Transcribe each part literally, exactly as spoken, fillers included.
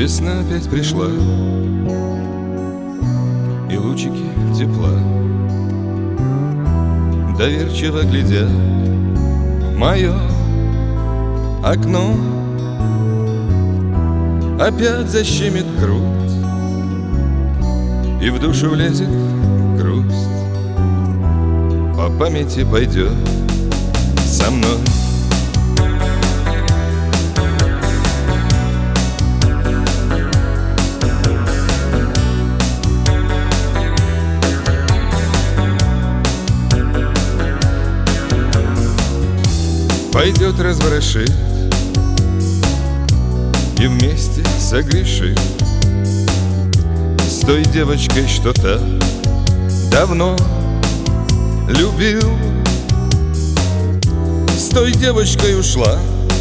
Весна опять пришла, и лучики тепла доверчиво глядят в мое окно. Опять защемит грудь, и в душу влезет грусть. По памяти пойдет со мной. Пойдет разворошит и вместе согрешит с той девочкой, что так давно любил. С той девочкой ушла,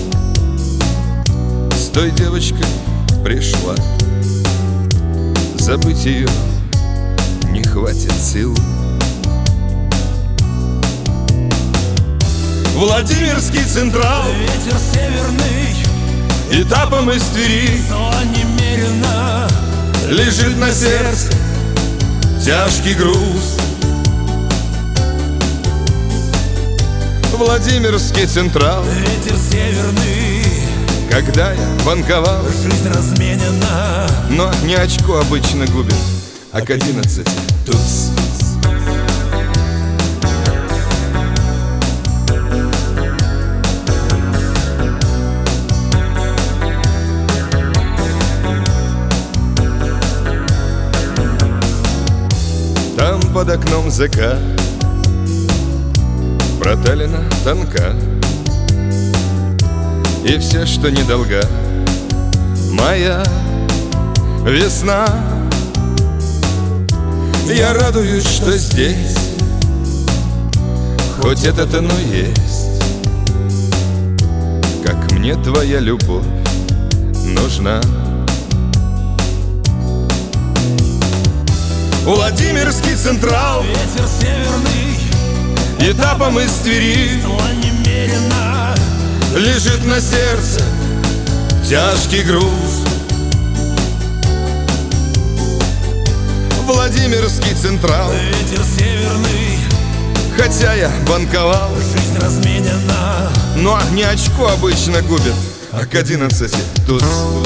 с той девочкой пришла. Забыть ее не хватит сил. Владимирский Централ, ветер северный, этапом из Твери, но немерено лежит на сердце тяжкий груз. Владимирский Централ, ветер северный, когда я банковал, жизнь разменена, но не очко обычно губит, а к одиннадцати туз. Там под окном закат, проталина тонка, и все, что не долга, моя весна. Я радуюсь, что здесь хоть это-то, но есть, как мне твоя любовь нужна. Владимирский Централ, ветер северный, этапом из Твери, но немерено лежит на сердце тяжкий груз. Владимирский Централ, ветер северный, хотя я банковал, жизнь разменена, но не очко обычно губит, а к одиннадцати туз.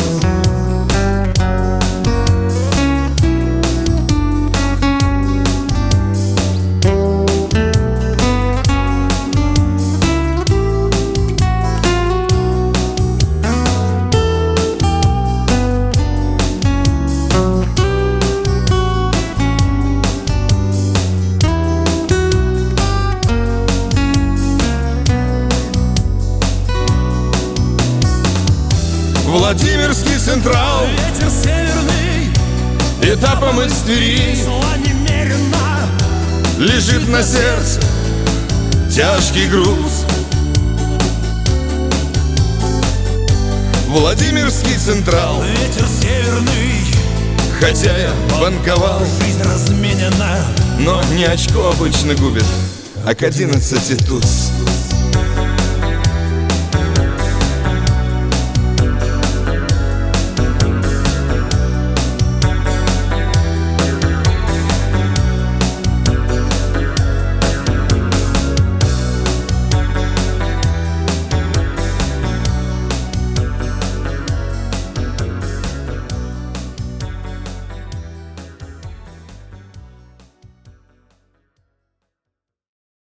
Владимирский Централ, ветер северный, этапом из Твери, но немерено лежит на сердце тяжкий груз. Владимирский Централ, ветер северный, хотя я банковал, жизнь разменена, но не очко обычно губит, а к одиннадцати туз.